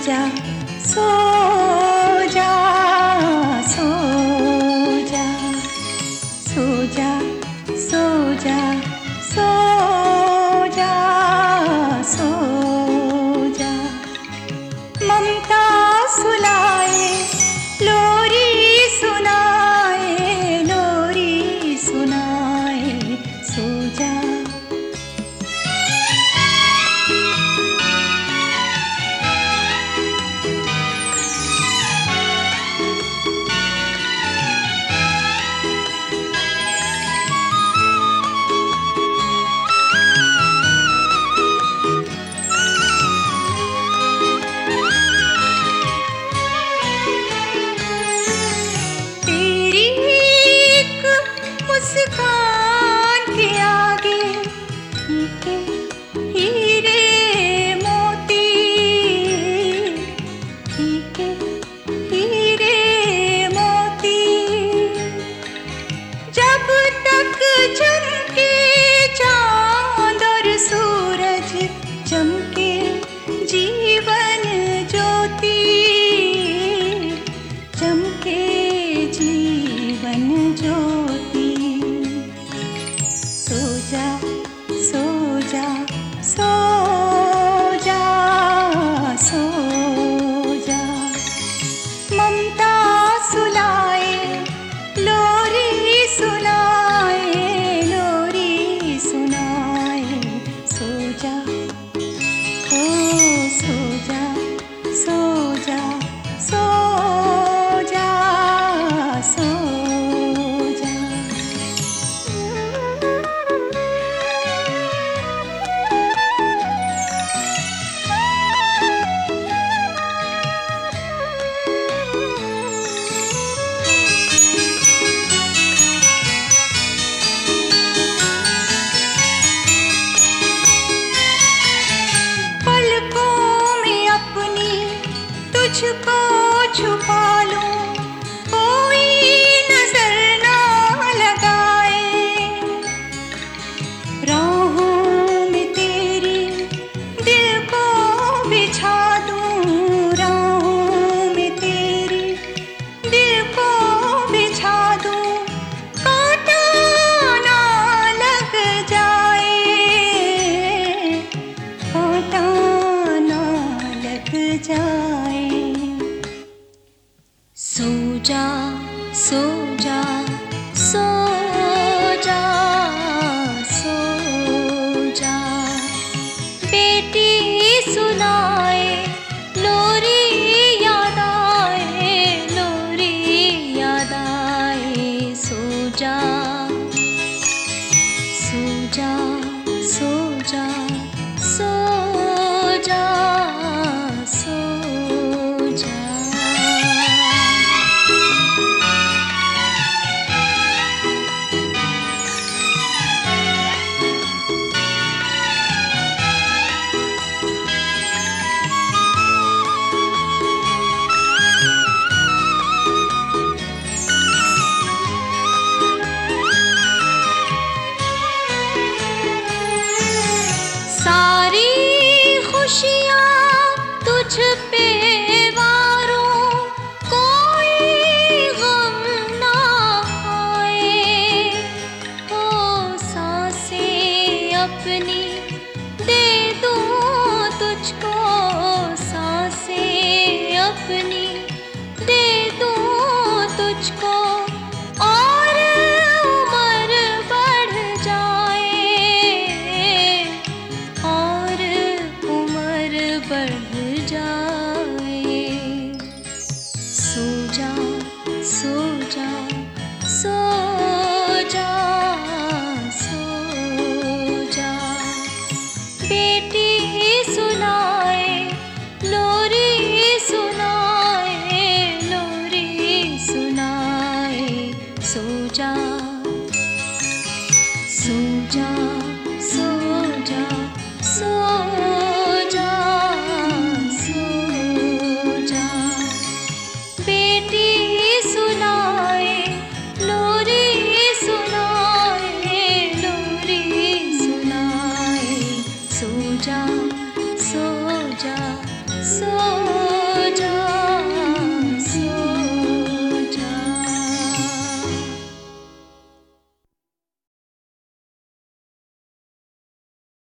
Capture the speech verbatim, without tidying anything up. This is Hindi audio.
जा सो जा सो जा सो जा सो जा सो जा सो जा ममता सुलाए लोरी सुनाए लोरी सुनाए सो जा मुस्कान के आगे फीके हीरे मोती फीके हीरे मोती जब तक चमके चांद और सूरज चमके जीवन ज्योति चमके जीवन ज्योति सो जा सो जा सो जा सो जा ममता सुलाए लोरी सुनाए लोरी सुनाए सो जा ओ सो जा सो जा सो जा सो तुझको छुपा लूं कोई नजर ना लगाए राहों में तेरी दिल को बिछा दूं राहों में तेरी दिल को बिछा दूं कांटा ना लग जाए कांटा ना लग जाए सो जा सो जा सो जा सो जा बेटी सुनाए लोरी याद आए लोरी याद आए सो जा सो जा सो जा सो जा सो जा तुझ पे वारों कोई गम ना आए हो सांसें अपनी दे दूं तुझको सांसें अपनी दे दूं तुझको और उम्र बढ़ जाए और उम्र बढ़ जाए सो जा सो जा सो जा सो जा बेटी सुनाए लोरी सुनाए लोरी सुनाए सो जा सो जा।